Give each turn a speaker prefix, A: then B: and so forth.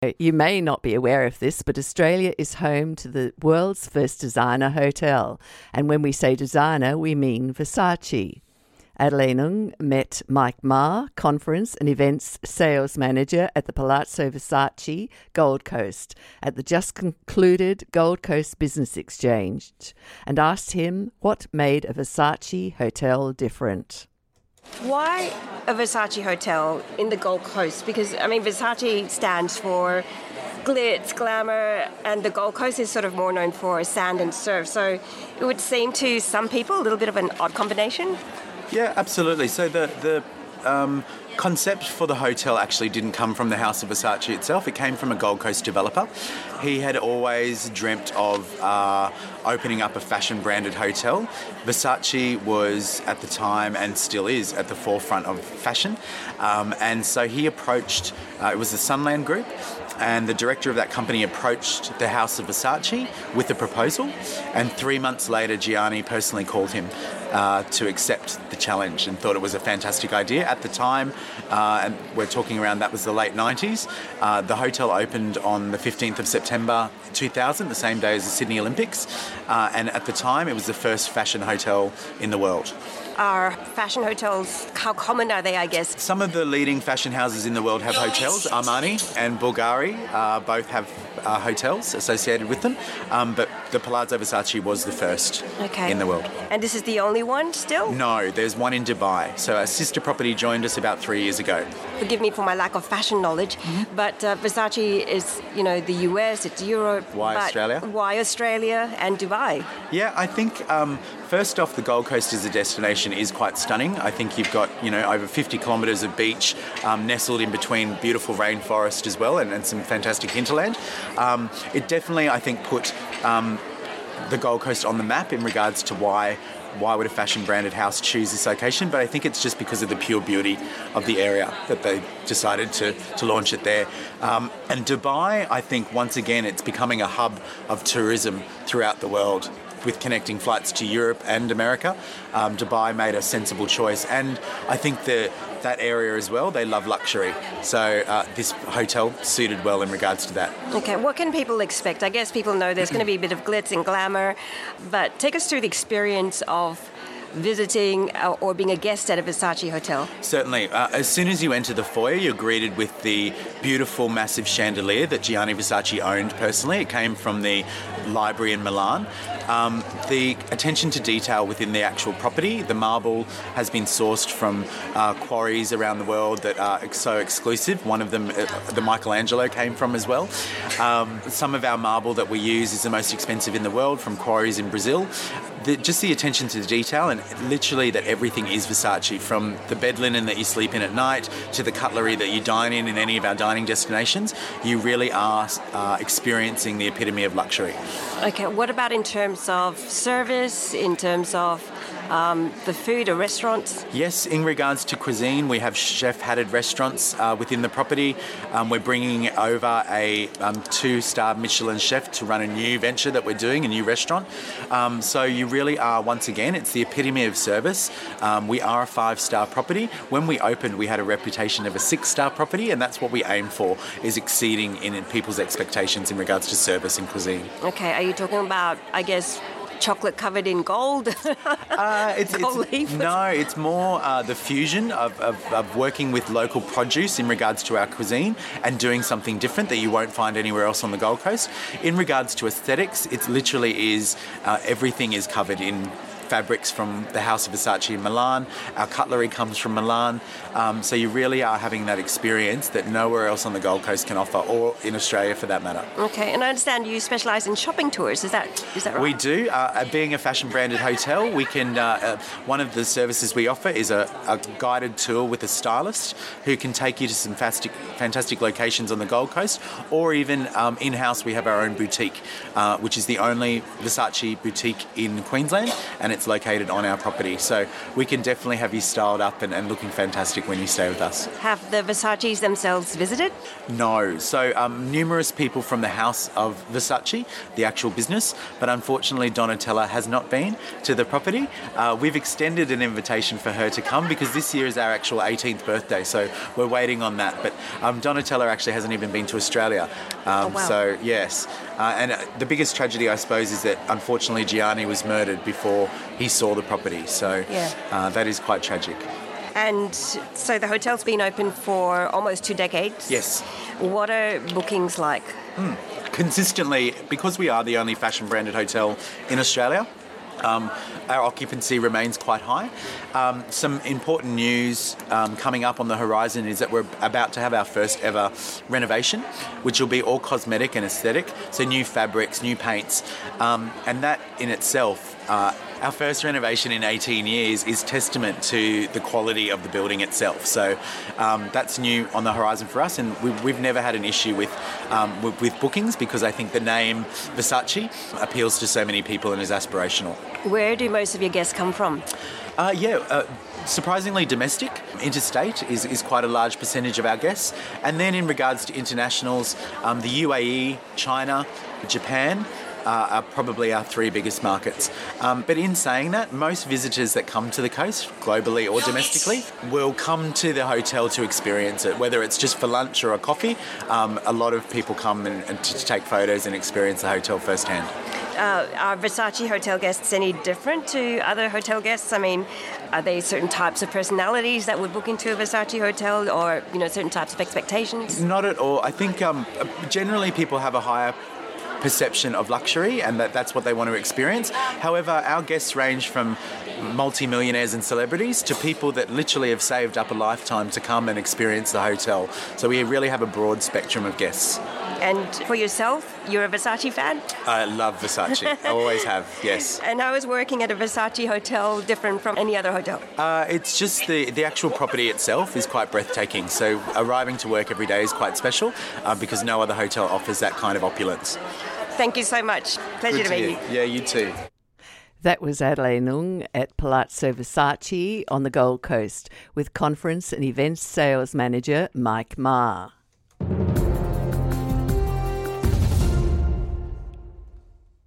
A: You may not be aware of this, but Australia is home to the world's first designer hotel. And when we say designer, we mean Versace. Adelaide Ng met Mike Ma, conference and events sales manager at the Palazzo Versace Gold Coast at the just concluded Gold Coast Business Exchange, and asked him what made a Versace hotel different.
B: Why a Versace hotel in the Gold Coast? Because, Versace stands for glitz, glamour, and the Gold Coast is sort of more known for sand and surf. So it would seem to some people a little bit of an odd combination.
C: Yeah, absolutely. So the concept for the hotel actually didn't come from the House of Versace itself. It came from a Gold Coast developer. He had always dreamt of opening up a fashion-branded hotel. Versace was, at the time, and still is, at the forefront of fashion. And so he approached, it was the Sunland Group, and the director of that company approached the House of Versace with a proposal. And 3 months later, Gianni personally called him to accept the challenge and thought it was a fantastic idea. At the time, and we're talking around, that was the late 90s, the hotel opened on the 15th of September 2000, the same day as the Sydney Olympics. And at the time, it was the first fashion hotel in the world.
B: Are fashion hotels, how common are they, I guess?
C: Some of the leading fashion houses in the world have hotels. Armani and Bulgari both have hotels associated with them. But the Palazzo Versace was the first in the world.
B: And this is the only one still?
C: No, there's one in Dubai. So a sister property joined us about 3 years ago.
B: Forgive me for my lack of fashion knowledge, but Versace is, the US, it's Europe.
C: Why Australia?
B: Why Australia and Dubai?
C: Yeah, I think first off, the Gold Coast as a destination is quite stunning. I think you've got, over 50 kilometres of beach nestled in between beautiful rainforest as well and some fantastic hinterland. It definitely, I think, put the Gold Coast on the map in regards to why would a fashion branded house choose this location, but I think it's just because of the pure beauty of the area that they decided to launch it there. And Dubai, I think, once again, it's becoming a hub of tourism throughout the world with connecting flights to Europe and America. Dubai made a sensible choice, and I think that area as well, they love luxury. So this hotel suited well in regards to that.
B: Okay, what can people expect? I guess people know there's going to be a bit of glitz and glamour, but take us through the experience of visiting or being a guest at a Versace hotel.
C: Certainly. As soon as you enter the foyer, you're greeted with the beautiful, massive chandelier that Gianni Versace owned personally. It came from the library in Milan. The attention to detail within the actual property, the marble has been sourced from quarries around the world that are so exclusive. One of them, the Michelangelo, came from as well. Some of our marble that we use is the most expensive in the world from quarries in Brazil. Just the attention to the detail, and literally that everything is Versace, from the bed linen that you sleep in at night to the cutlery that you dine in any of our dining destinations. You really are experiencing the epitome of luxury.
B: Okay, what about in terms of service, in terms of the food or restaurants?
C: Yes, in regards to cuisine, we have chef-hatted restaurants within the property. We're bringing over a 2-star Michelin chef to run a new venture that we're doing, a new restaurant. So you really are, once again, it's the epitome of service. We are a 5-star property. When we opened, we had a reputation of a 6-star property, and that's what we aim for, is exceeding in people's expectations in regards to service and cuisine.
B: Okay, are you talking about, I guess, chocolate covered in gold?
C: No, it's more the fusion of working with local produce in regards to our cuisine and doing something different that you won't find anywhere else on the Gold Coast. In regards to aesthetics, it literally is everything is covered in fabrics from the House of Versace in Milan. Our cutlery comes from Milan. So you really are having that experience that nowhere else on the Gold Coast can offer, or in Australia for that matter.
B: Okay, and I understand you specialise in shopping tours. Is that right?
C: We do. Being a fashion branded hotel, we can. One of the services we offer is a guided tour with a stylist who can take you to some fantastic locations on the Gold Coast, or even in-house we have our own boutique, which is the only Versace boutique in Queensland, and it's that's located on our property. So we can definitely have you styled up and looking fantastic when you stay with us.
B: Have the Versace's themselves visited?
C: No. So numerous people from the House of Versace, the actual business, but unfortunately Donatella has not been to the property. We've extended an invitation for her to come because this year is our actual 18th birthday, so we're waiting on that. But Donatella actually hasn't even been to Australia.
B: Wow.
C: So, yes. And the biggest tragedy, I suppose, is that unfortunately Gianni was murdered before he saw the property. So that is quite tragic.
B: And so the hotel's been open for almost 2 decades.
C: Yes.
B: What are bookings like?
C: Consistently, because we are the only fashion branded hotel in Australia, our occupancy remains quite high. Some important news coming up on the horizon is that we're about to have our first ever renovation, which will be all cosmetic and aesthetic, so new fabrics, new paints, and that in itself, our first renovation in 18 years is testament to the quality of the building itself. So that's new on the horizon for us, and we've never had an issue with bookings because I think the name Versace appeals to so many people and is aspirational.
B: Where do most of your guests come from?
C: Surprisingly domestic. Interstate is quite a large percentage of our guests. And then in regards to internationals, the UAE, China, Japan are probably our 3 biggest markets. But in saying that, most visitors that come to the coast, globally or domestically, will come to the hotel to experience it, whether it's just for lunch or a coffee. A lot of people come and to take photos and experience the hotel firsthand.
B: Are Versace hotel guests any different to other hotel guests? I mean, are there certain types of personalities that would book into a Versace hotel, or certain types of expectations?
C: Not at all. I think generally people have a higher perception of luxury, and that's what they want to experience. However, our guests range from multi-millionaires and celebrities to people that literally have saved up a lifetime to come and experience the hotel. So we really have a broad spectrum of guests.
B: And for yourself, you're a Versace fan?
C: I love Versace. I always have, yes.
B: And how is working at a Versace hotel different from any other hotel?
C: It's just the actual property itself is quite breathtaking. So arriving to work every day is quite special because no other hotel offers that kind of opulence.
B: Thank you so much. Pleasure to meet you.
C: Yeah, you too.
A: That was Adelaide Ng at Palazzo Versace on the Gold Coast with conference and events sales manager Mike Ma.